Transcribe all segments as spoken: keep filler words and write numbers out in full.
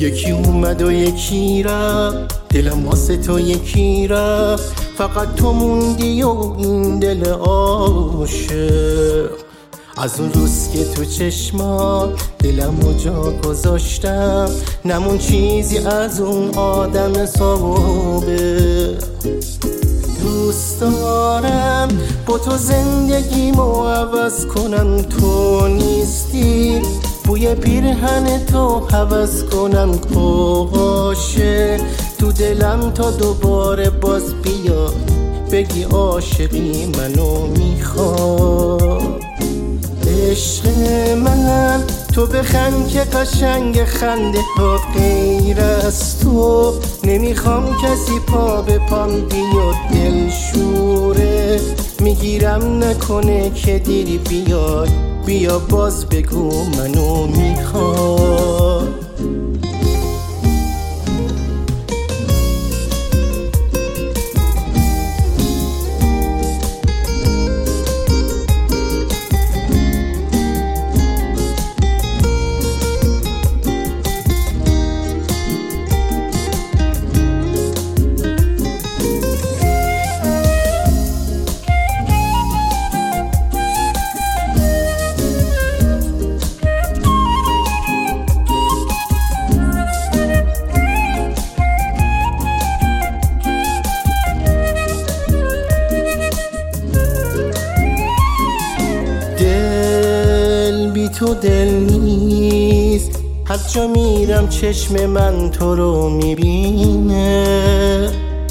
یکی اومد و یکی رفت، دلم واسه تو یکی رفت، فقط تو موندی و این دل عاشق. از اون روز که تو چشمات دلم رو جا گذاشتم، نمون چیزی از اون آدم سابق. دوست دارم با تو زندگیمو عوض کنم، تو نیستی بوی پیرهن تو حوض کنم کاشه تو دلم تا دوباره باز بیا بگی عاشقی منو میخواد. عشق من تو بخند که قشنگ خنده ها غیر از تو نمیخوام کسی پا به پام بیاد دلشوره میگیرم نکنه که دیری بیاد بیا باز بگو منو میخواد. تو دل نیست هر جا میرم چشم من تو رو میبینه،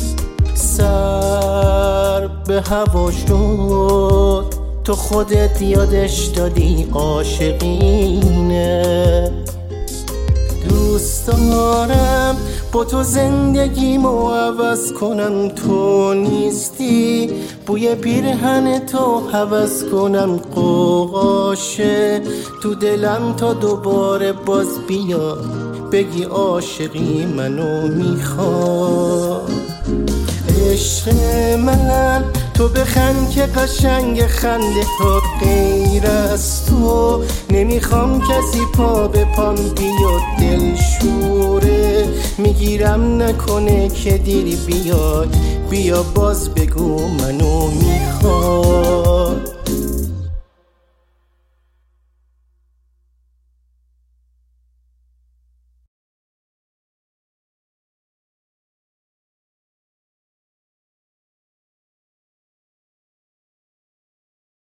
سر به هوا شد تو خودت یادش دادی عاشقینه. دوست دارم با تو زندگیمو عوض کنم، تو نیستی بوی پیرهن تو حوض کنم قاشه تو دلم تا دوباره باز بیا بگی عاشقی منو میخواد. عشق من تو بخند که قشنگ خنده ها غیر از تو نمیخوام کسی پا به پام بیاد دلشوره میگیرم نکنه که دیری بیاد بیا باز بگو منو میخواد.